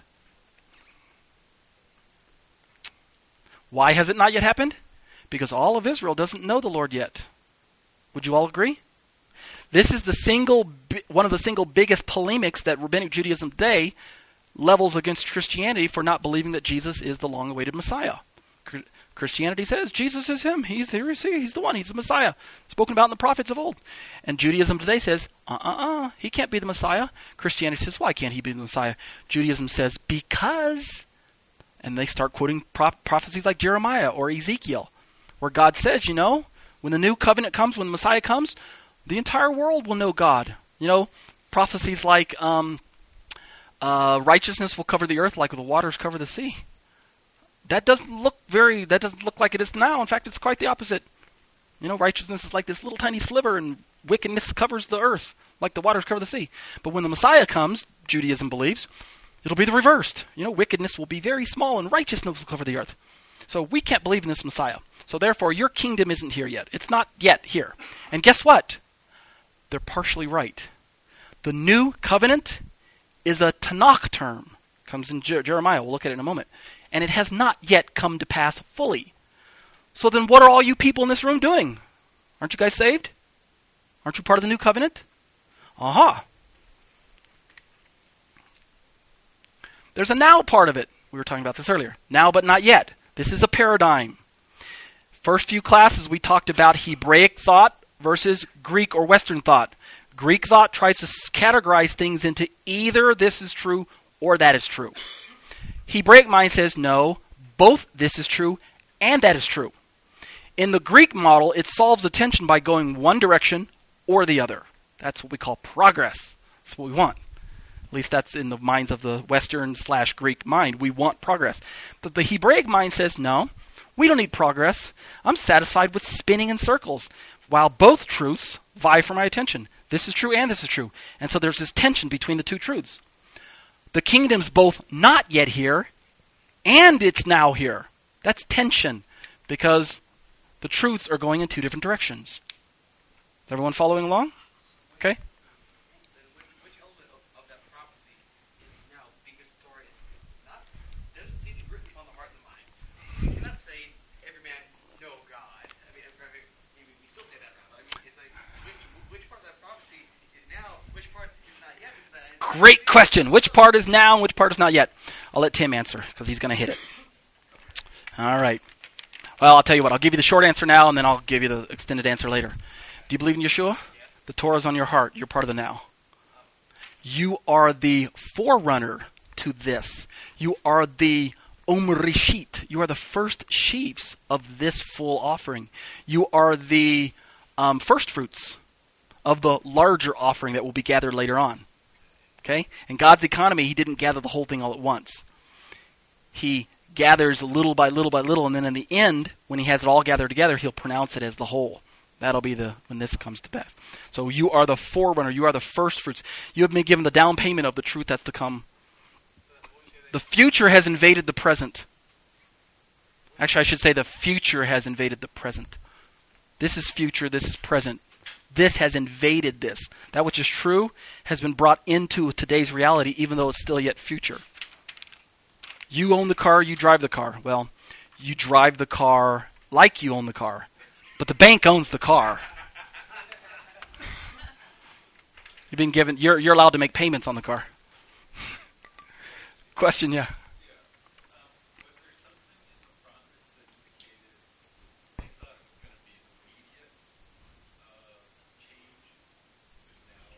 S2: Why has it not yet happened? Because all of Israel doesn't know the Lord yet. Would you all agree? This is one of the single biggest polemics that Rabbinic Judaism today levels against Christianity for not believing that Jesus is the long-awaited Messiah. Christianity says Jesus is him. He's the one. He's the Messiah, spoken about in the prophets of old. And Judaism today says, he can't be the Messiah. Christianity says, why can't he be the Messiah? Judaism says, because, and they start quoting prophecies like Jeremiah or Ezekiel, where God says, when the new covenant comes, when the Messiah comes, the entire world will know God. Prophecies like righteousness will cover the earth like the waters cover the sea. That doesn't look like it is now. In fact, it's quite the opposite. Righteousness is like this little tiny sliver, and wickedness covers the earth like the waters cover the sea. But when the Messiah comes, Judaism believes, it'll be the reversed. Wickedness will be very small and righteousness will cover the earth. So we can't believe in this Messiah. So therefore, your kingdom isn't here yet. It's not yet here. And guess what? They're partially right. The new covenant is a Tanakh term. Comes in Jeremiah. We'll look at it in a moment. And it has not yet come to pass fully. So then what are all you people in this room doing? Aren't you guys saved? Aren't you part of the new covenant? Aha. There's a now part of it. We were talking about this earlier. Now but not yet. This is a paradigm. First few classes we talked about Hebraic thought versus Greek or Western thought. Greek thought tries to categorize things into either this is true or that is true. Hebraic mind says no, both this is true and that is true. In the Greek model, it solves the tension by going one direction or the other. That's what we call progress. That's what we want. At least that's in the minds of the Western/Greek mind. We want progress. But the Hebraic mind says, no, we don't need progress. I'm satisfied with spinning in circles, while both truths vie for my attention. This is true and this is true. And so there's this tension between the two truths. The kingdom's both not yet here, and it's now here. That's tension, because the truths are going in two different directions. Is everyone following along? Okay.
S3: Which element of that prophecy is now being historian? Doesn't seem to be written on the heart and the mind. You cannot say every man know God. We still say that now. It's like which part of that prophecy is now, which part is not yet?
S2: Great question. Which part is now and which part is not yet? I'll let Tim answer because he's going to hit it. All right. Well, I'll tell you what. I'll give you the short answer now, and then I'll give you the extended answer later. Do you believe in Yeshua?
S3: Yes.
S2: The Torah is on your heart. You're part of the now. You are the forerunner to this. You are the Omrishit. You are the first sheaves of this full offering. You are the first fruits of the larger offering that will be gathered later on. Okay? In God's economy, he didn't gather the whole thing all at once. He gathers little by little by little, and then in the end, when he has it all gathered together, he'll pronounce it as the whole. That'll be when this comes to pass. So you are the forerunner. You are the first fruits. You have been given the down payment of the truth that's to come. The future has invaded the present. Actually, I should say the future has invaded the present. This is future. This is present. This has invaded this. That which is true has been brought into today's reality, even though it's still yet future. You own the car. You drive the car. Well, you drive the car like you own the car. But the bank owns the car. You've been given. You're allowed to make payments on the car. Question, yeah.
S4: Was there something in the prophets that indicated they thought it was going to be an immediate change to now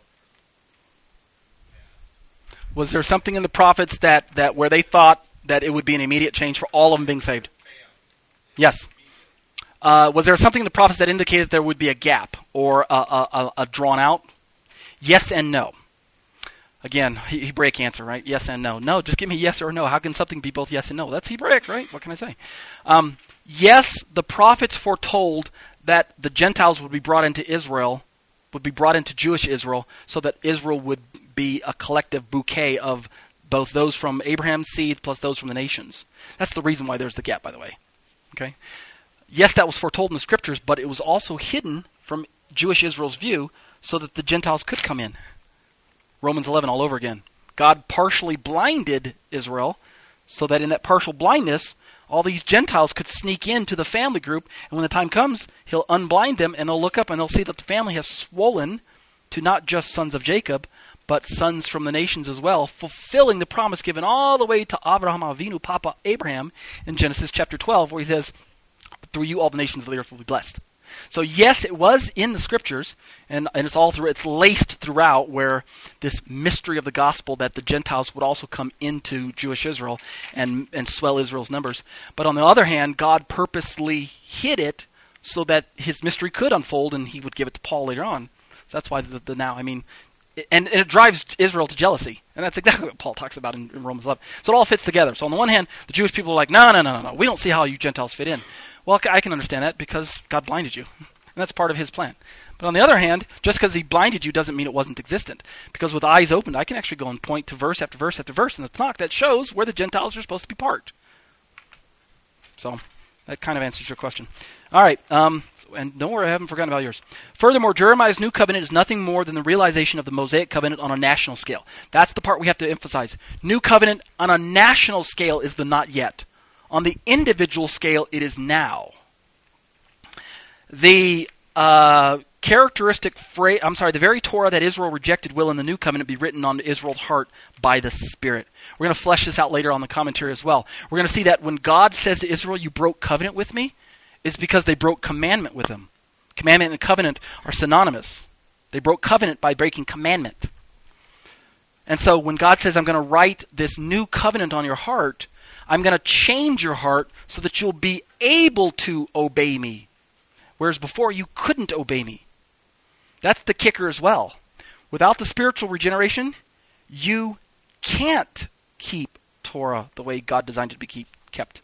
S4: from past?
S2: Was there something in the prophets that where they thought that it would be an immediate change for all of them being saved? Yes. Was there something in the prophets that indicated there would be a gap or a drawn out? Yes and no. Again, Hebraic answer, right? Yes and no. No, just give me yes or no. How can something be both yes and no? That's Hebraic, right? What can I say? Yes, the prophets foretold that the Gentiles would be brought into Israel, would be brought into Jewish Israel, so that Israel would be a collective bouquet of both those from Abraham's seed plus those from the nations. That's the reason why there's the gap, by the way. Okay? Yes, that was foretold in the scriptures, but it was also hidden from Jewish Israel's view so that the Gentiles could come in. Romans 11 all over again. God partially blinded Israel so that in that partial blindness, all these Gentiles could sneak into the family group, and when the time comes, he'll unblind them, and they'll look up and they'll see that the family has swollen to not just sons of Jacob, but sons from the nations as well, fulfilling the promise given all the way to Abraham Avinu, Papa Abraham, in Genesis chapter 12, where he says, through you all the nations of the earth will be blessed. So yes, it was in the scriptures, and it's all through. It's laced throughout where this mystery of the gospel that the Gentiles would also come into Jewish Israel and swell Israel's numbers. But on the other hand, God purposely hid it so that his mystery could unfold, and he would give it to Paul later on. So that's why the now. I mean, and it drives Israel to jealousy, and that's exactly what Paul talks about in Romans 11. So it all fits together. So on the one hand, the Jewish people are like, no, we don't see how you Gentiles fit in. Well, I can understand that because God blinded you. And that's part of his plan. But on the other hand, just because he blinded you doesn't mean it wasn't existent. Because with eyes opened, I can actually go and point to verse after verse after verse in the Tanakh that shows where the Gentiles are supposed to be part. So that kind of answers your question. All right. And don't worry, I haven't forgotten about yours. Furthermore, Jeremiah's new covenant is nothing more than the realization of the Mosaic covenant on a national scale. That's the part we have to emphasize. New covenant on a national scale is the not yet. On the individual scale, it is now. The characteristic phrase, the very Torah that Israel rejected will in the new covenant be written on Israel's heart by the Spirit. We're going to flesh this out later on the commentary as well. We're going to see that when God says to Israel, you broke covenant with me, it's because they broke commandment with him. Commandment and covenant are synonymous. They broke covenant by breaking commandment. And so when God says, I'm going to write this new covenant on your heart, I'm going to change your heart so that you'll be able to obey me. Whereas before you couldn't obey me. That's the kicker as well. Without the spiritual regeneration, you can't keep Torah the way God designed it to be kept.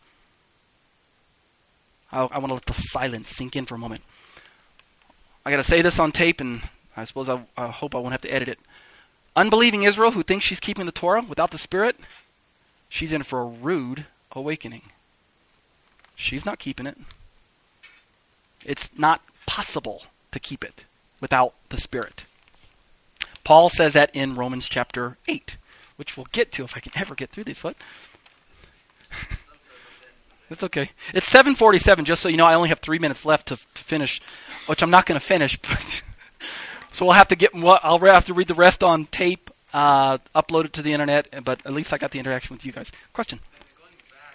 S2: I want to let the silence sink in for a moment. I got to say this on tape, and I suppose I hope I won't have to edit it. Unbelieving Israel who thinks she's keeping the Torah without the Spirit, she's in for a rude awakening. She's not keeping it. It's not possible to keep it without the Spirit. Paul says that in Romans chapter 8, which we'll get to if I can ever get through this. What? That's okay. It's 7:47, just so you know. I only have 3 minutes left to finish, which I'm not going to finish. But so we'll have to I'll have to read the rest on tape, upload it to the internet, but at least I got the interaction with you guys. Question?
S3: Going back,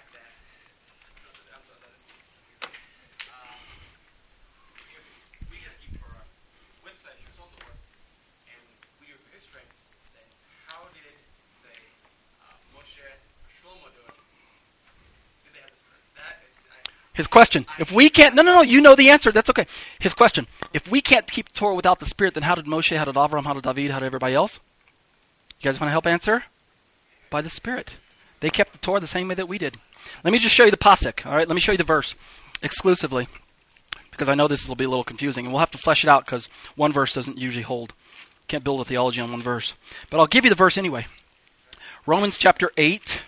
S3: we got to keep our website and so forth, and we are his strength. Then how did say Moshe Shlomo do it? Did they have this?
S2: His question. If we can't, no, you know the answer. That's okay. His question. If we can't keep the Torah without the Spirit, then how did Moshe, how did Avram, how did David, how did everybody else? You guys want to help answer? By the Spirit. They kept the Torah the same way that we did. Let me just show you the pasuk. All right, let me show you the verse exclusively. because I know this will be a little confusing, and we'll have to flesh it out because one verse doesn't usually hold. Can't build a theology on one verse. But I'll give you the verse anyway. Romans chapter 8.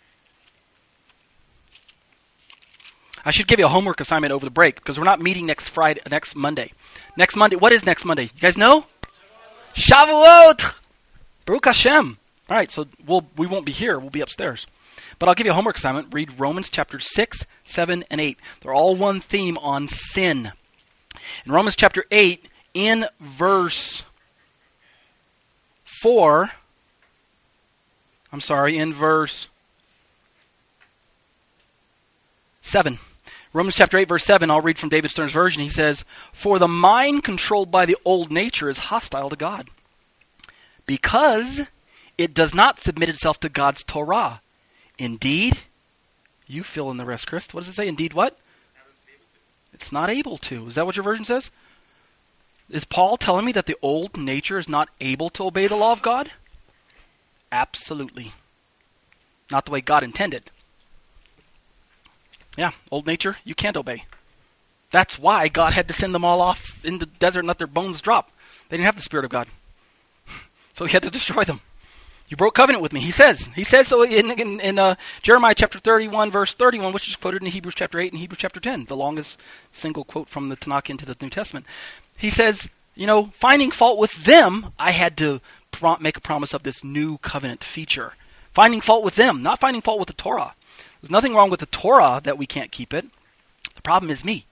S2: I should give you a homework assignment over the break because we're not meeting next Monday. Next Monday, what is next Monday? You guys know? Shavuot! Baruch Hashem. All right, so we won't be here. We'll be upstairs. But I'll give you a homework assignment. Read Romans chapter 6, 7, and 8. They're all one theme on sin. In Romans chapter 8, in verse 4, in verse 7. Romans chapter 8, verse 7, I'll read from David Stern's version. He says, "For the mind controlled by the old nature is hostile to God, because it does not submit itself to God's Torah. Indeed," you fill in the rest, Chris. What does it say? Indeed what? It's not able to. Is that what your version says? Is Paul telling me that the old nature is not able to obey the law of God? Absolutely. Not the way God intended. Yeah, old nature, you can't obey. That's why God had to send them all off in the desert and let their bones drop. They didn't have the Spirit of God. So he had to destroy them. You broke covenant with me, he says. He says so in Jeremiah chapter 31, verse 31, which is quoted in Hebrews chapter 8 and Hebrews chapter 10, the longest single quote from the Tanakh into the New Testament. He says, finding fault with them, I had to make a promise of this new covenant feature. Finding fault with them, not finding fault with the Torah. There's nothing wrong with the Torah that we can't keep it. The problem is me.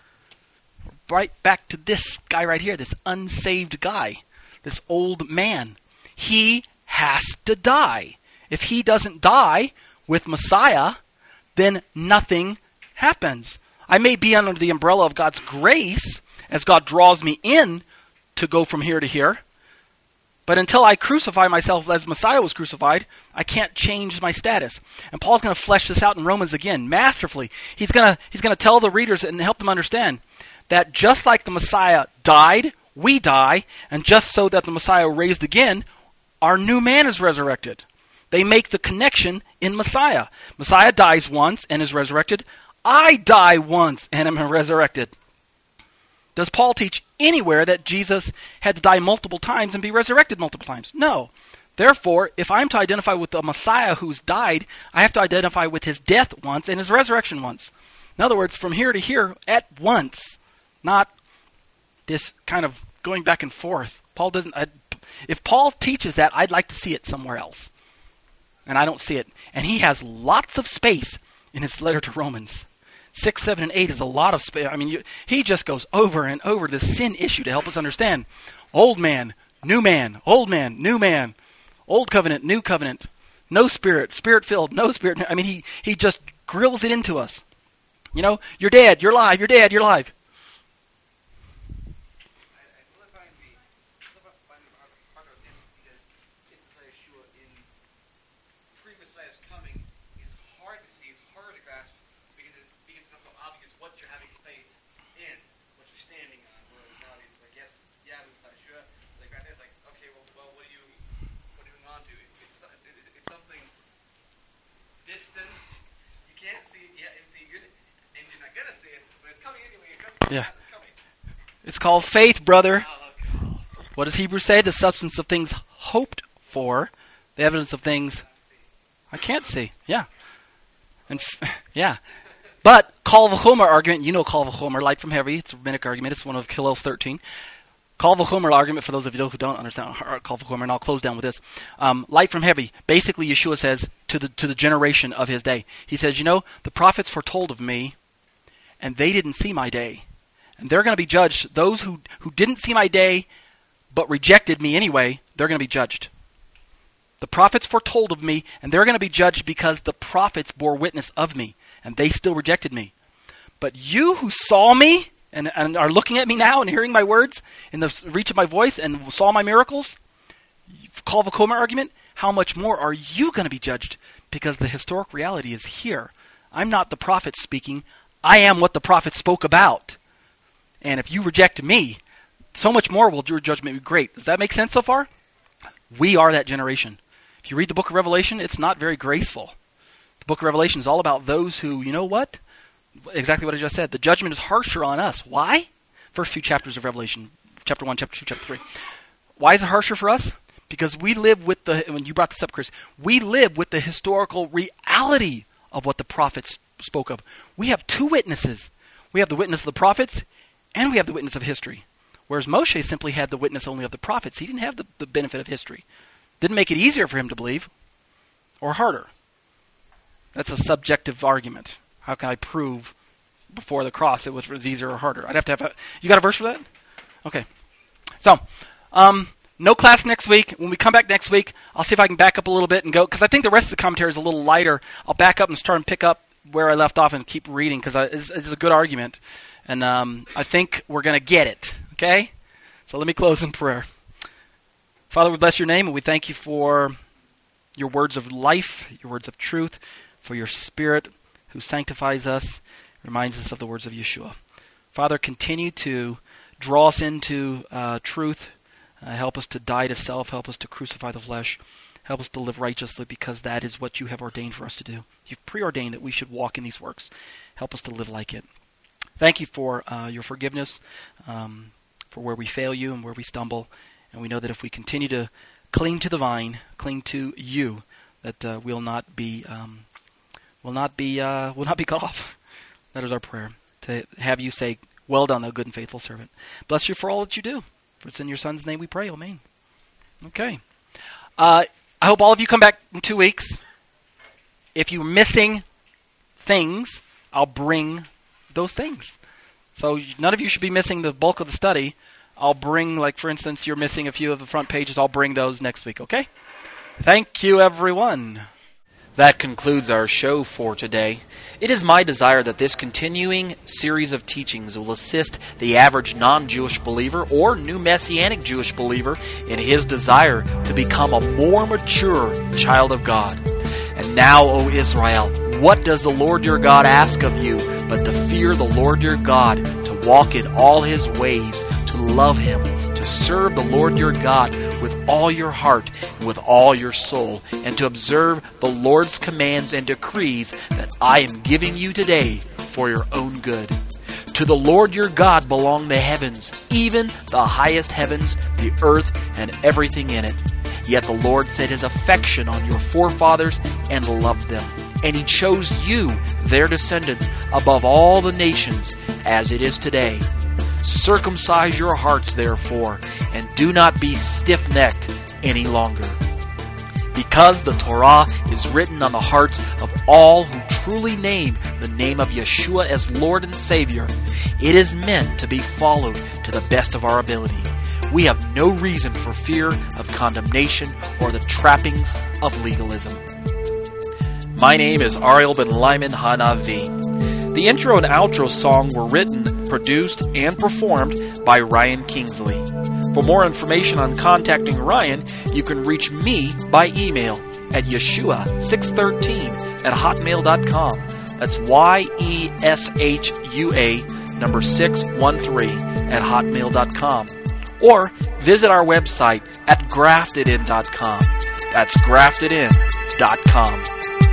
S2: Right back to this guy right here, this unsaved guy, this old man. He has to die. If he doesn't die with Messiah, then nothing happens. I may be under the umbrella of God's grace as God draws me in to go from here to here. But until I crucify myself as Messiah was crucified, I can't change my status. And Paul's going to flesh this out in Romans again, masterfully. He's going to tell the readers and help them understand that just like the Messiah died, we die, and just so that the Messiah raised again, our new man is resurrected. They make the connection in Messiah. Messiah dies once and is resurrected. I die once and am resurrected. Does Paul teach anywhere that Jesus had to die multiple times and be resurrected multiple times? No. Therefore, if I'm to identify with the Messiah who's died, I have to identify with his death once and his resurrection once. In other words, from here to here at once, not this kind of going back and forth. If Paul teaches that, I'd like to see it somewhere else. And I don't see it. And he has lots of space in his letter to Romans. 6, 7, and 8 is a lot of space. I mean, he just goes over and over the sin issue to help us understand. Old man, new man, old man, new man, old covenant, new covenant, no spirit, spirit-filled, no spirit. I mean, he just grills it into us. You're dead, you're alive, you're dead, you're alive. Yeah. It's called faith, brother. What does Hebrews say? The substance of things hoped for, the evidence of things I can't see. Yeah. And yeah. But Kal V'chomer argument, Kal V'chomer, light from heavy. It's a rabbinic argument. It's one of Hillel's 13. Kal V'chomer argument, for those of you who don't understand Kal V'chomer, and I'll close down with this. Light from heavy. Basically, Yeshua says to the generation of his day. He says, the prophets foretold of me, and they didn't see my day. And they're going to be judged. Those who didn't see my day but rejected me anyway, they're going to be judged. The prophets foretold of me, and they're going to be judged because the prophets bore witness of me, and they still rejected me. But you who saw me and are looking at me now and hearing my words in the reach of my voice and saw my miracles, Kal V'chomer argument, how much more are you going to be judged? Because the historic reality is here. I'm not the prophet speaking. I am what the prophet spoke about. And if you reject me, so much more will your judgment be great. Does that make sense so far? We are that generation. If you read the book of Revelation, it's not very graceful. The book of Revelation is all about those who, Exactly what I just said. The judgment is harsher on us. Why? First few chapters of Revelation, chapter 1, chapter 2, chapter 3. Why is it harsher for us? Because we live with when you brought this up, Chris, we live with the historical reality of what the prophets spoke of. We have two witnesses. We have the witness of the prophets, and we have the witness of history. Whereas Moshe simply had the witness only of the prophets. He didn't have the benefit of history. Didn't make it easier for him to believe, or harder. That's a subjective argument. How can I prove before the cross it was easier or harder? I'd have to have you got a verse for that? Okay. So, no class next week. When we come back next week, I'll see if I can back up a little bit and go, because I think the rest of the commentary is a little lighter. I'll back up and start and pick up where I left off and keep reading, because it's a good argument. And I think we're going to get it. Okay? So let me close in prayer. Father, we bless your name, and we thank you for your words of life, your words of truth, for your Spirit who sanctifies us, reminds us of the words of Yeshua. Father, continue to draw us into truth. Help us to die to self. Help us to crucify the flesh. Help us to live righteously, because that is what you have ordained for us to do. You've preordained that we should walk in these works. Help us to live like it. Thank you for your forgiveness, for where we fail you and where we stumble. And we know that if we continue to cling to the vine, cling to you, that we'll not be cut off. That is our prayer, to have you say, "Well done, thou good and faithful servant." Bless you for all that you do. For it's in your Son's name we pray. Amen. Okay. I hope all of you come back in 2 weeks. If you're missing things, I'll bring those things. So none of you should be missing the bulk of the study. I'll bring, like, for instance, you're missing a few of the front pages. I'll bring those next week, okay? Thank you, everyone.
S1: That concludes our show for today. It is my desire that this continuing series of teachings will assist the average non-Jewish believer or new Messianic Jewish believer in his desire to become a more mature child of God. And now, O Israel, what does the Lord your God ask of you but to fear the Lord your God, to walk in all his ways, to love him, to serve the Lord your God with all your heart and with all your soul, and to observe the Lord's commands and decrees that I am giving you today for your own good. To the Lord your God belong the heavens, even the highest heavens, the earth, and everything in it. Yet the Lord set his affection on your forefathers and loved them. And he chose you, their descendants, above all the nations, as it is today. Circumcise your hearts, therefore, and do not be stiff-necked any longer. Because the Torah is written on the hearts of all who truly name the name of Yeshua as Lord and Savior, it is meant to be followed to the best of our ability. We have no reason for fear of condemnation or the trappings of legalism. My name is Ariel Ben Lyman Hanavi. The intro and outro song were written, produced, and performed by Ryan Kingsley. For more information on contacting Ryan, you can reach me by email at yeshua613@hotmail.com. That's YESHUA 613@hotmail.com. Or visit our website at graftedin.com. That's graftedin.com.